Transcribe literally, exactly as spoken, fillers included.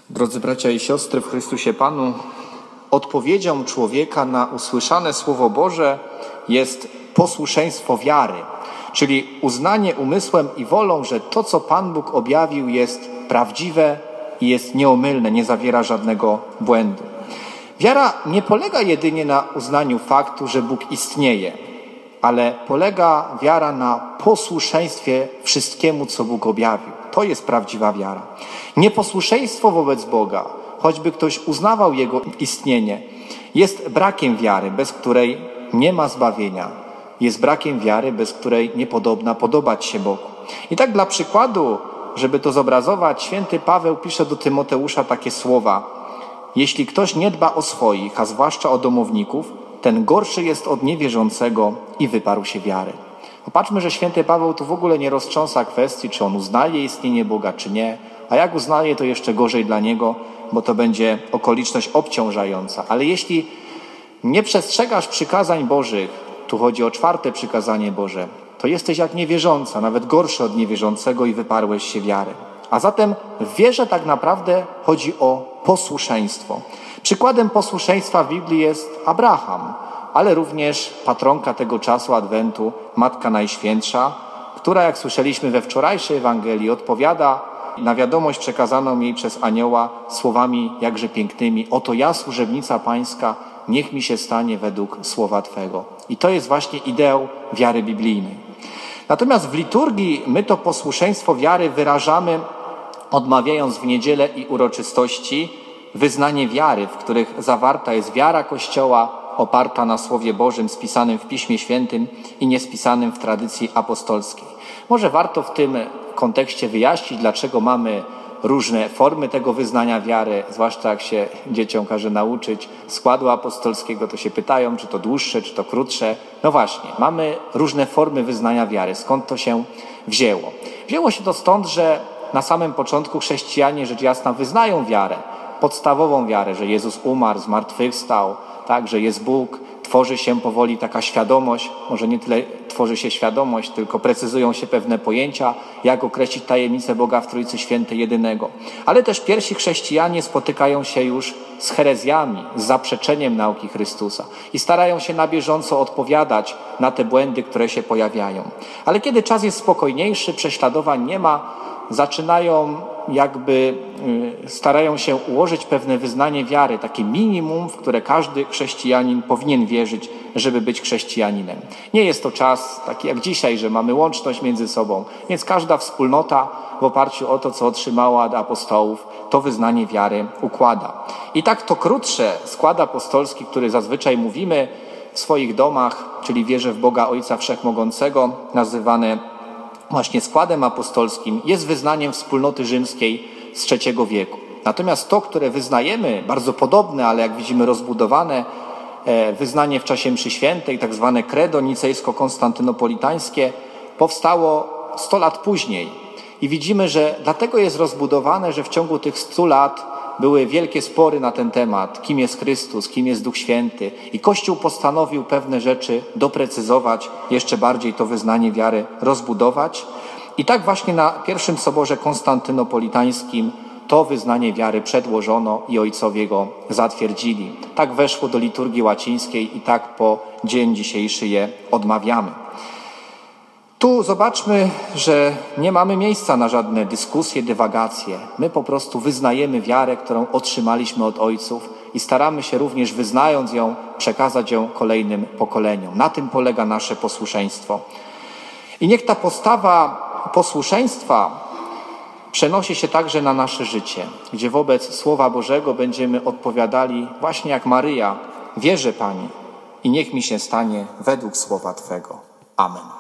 Drodzy bracia i siostry w Chrystusie Panu, odpowiedzią człowieka na usłyszane Słowo Boże jest posłuszeństwo wiary, czyli uznanie umysłem i wolą, że to, co Pan Bóg objawił, jest prawdziwe i jest nieomylne, nie zawiera żadnego błędu. Wiara nie polega jedynie na uznaniu faktu, że Bóg istnieje, ale polega wiara na posłuszeństwie wszystkiemu, co Bóg objawił. To jest prawdziwa wiara. Nieposłuszeństwo wobec Boga, choćby ktoś uznawał Jego istnienie, jest brakiem wiary, bez której nie ma zbawienia. Jest brakiem wiary, bez której niepodobna podobać się Bogu. I tak dla przykładu, żeby to zobrazować, święty Paweł pisze do Tymoteusza takie słowa: jeśli ktoś nie dba o swoich, a zwłaszcza o domowników, ten gorszy jest od niewierzącego i wyparł się wiary. Popatrzmy, że święty Paweł tu w ogóle nie roztrząsa kwestii, czy on uznaje istnienie Boga, czy nie. A jak uznaje, to jeszcze gorzej dla niego, bo to będzie okoliczność obciążająca. Ale jeśli nie przestrzegasz przykazań Bożych, tu chodzi o czwarte przykazanie Boże, to jesteś jak niewierząca, nawet gorszy od niewierzącego i wyparłeś się wiary. A zatem w wierze tak naprawdę chodzi o posłuszeństwo. Przykładem posłuszeństwa w Biblii jest Abraham, ale również patronka tego czasu Adwentu, Matka Najświętsza, która, jak słyszeliśmy we wczorajszej Ewangelii, odpowiada na wiadomość przekazaną jej przez anioła słowami jakże pięknymi: oto ja, służebnica Pańska, niech mi się stanie według słowa Twego. I to jest właśnie ideał wiary biblijnej. Natomiast w liturgii my to posłuszeństwo wiary wyrażamy, odmawiając w niedzielę i uroczystości wyznanie wiary, w których zawarta jest wiara Kościoła, oparta na Słowie Bożym spisanym w Piśmie Świętym i niespisanym w tradycji apostolskiej. Może warto w tym kontekście wyjaśnić, dlaczego mamy różne formy tego wyznania wiary, zwłaszcza jak się dzieciom każe nauczyć składu apostolskiego, to się pytają, czy to dłuższe, czy to krótsze. No właśnie, mamy różne formy wyznania wiary. Skąd to się wzięło? Wzięło się to stąd, że na samym początku chrześcijanie, rzecz jasna, wyznają wiarę, podstawową wiarę, że Jezus umarł, zmartwychwstał, tak, że jest Bóg. Tworzy się powoli taka świadomość, może nie tyle tworzy się świadomość, tylko precyzują się pewne pojęcia, jak określić tajemnicę Boga w Trójcy Świętej jedynego. Ale też pierwsi chrześcijanie spotykają się już z herezjami, z zaprzeczeniem nauki Chrystusa i starają się na bieżąco odpowiadać na te błędy, które się pojawiają. Ale kiedy czas jest spokojniejszy, prześladowań nie ma, zaczynają jakby, starają się ułożyć pewne wyznanie wiary, takie minimum, w które każdy chrześcijanin powinien wierzyć, żeby być chrześcijaninem. Nie jest to czas taki jak dzisiaj, że mamy łączność między sobą, więc każda wspólnota w oparciu o to, co otrzymała od apostołów, to wyznanie wiary układa. I tak to krótsze skład apostolski, który zazwyczaj mówimy w swoich domach, czyli wierzę w Boga Ojca Wszechmogącego, nazywane właśnie składem apostolskim, jest wyznaniem wspólnoty rzymskiej z trzeciego wieku. Natomiast to, które wyznajemy, bardzo podobne, ale jak widzimy rozbudowane, wyznanie w czasie mszy świętej, tak zwane credo nicejsko-konstantynopolitańskie, powstało sto lat później. I widzimy, że dlatego jest rozbudowane, że w ciągu tych stu lat były wielkie spory na ten temat, kim jest Chrystus, kim jest Duch Święty. I Kościół postanowił pewne rzeczy doprecyzować, jeszcze bardziej to wyznanie wiary rozbudować. I tak właśnie na pierwszym Soborze Konstantynopolitańskim to wyznanie wiary przedłożono i ojcowie go zatwierdzili. Tak weszło do liturgii łacińskiej i tak po dzień dzisiejszy je odmawiamy. Tu zobaczmy, że nie mamy miejsca na żadne dyskusje, dywagacje. My po prostu wyznajemy wiarę, którą otrzymaliśmy od ojców i staramy się również, wyznając ją, przekazać ją kolejnym pokoleniom. Na tym polega nasze posłuszeństwo. I niech ta postawa posłuszeństwa przenosi się także na nasze życie, gdzie wobec Słowa Bożego będziemy odpowiadali właśnie jak Maryja: wierzę Pani i niech mi się stanie według Słowa Twego. Amen.